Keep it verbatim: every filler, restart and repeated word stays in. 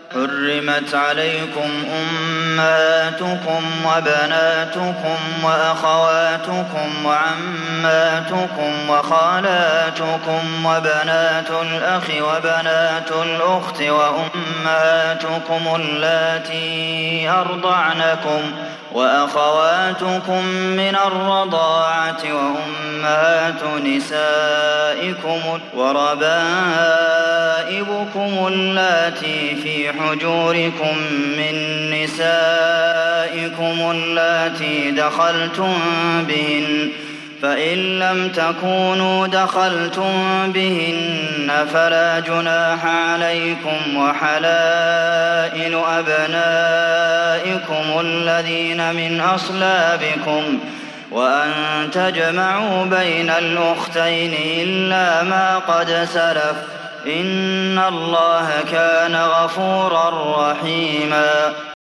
حرمت عليكم أمهاتكم وبناتكم وأخواتكم وعماتكم وخالاتكم وبنات الأخ وبنات الأخت وأمهاتكم اللاتي أرضعنكم وأخواتكم من الرضاعة وأمهات نسائكم وربائبكم اللاتي في حجوركم من نسائكم اللاتي دخلتم بهن فإن لم تكونوا دخلتم بهن فلا جناح عليكم وحلائل أبنائكم الذين من أصلابكم وأن تجمعوا بين الأختين إلا ما قد سلف إن الله كان غفورا رحيما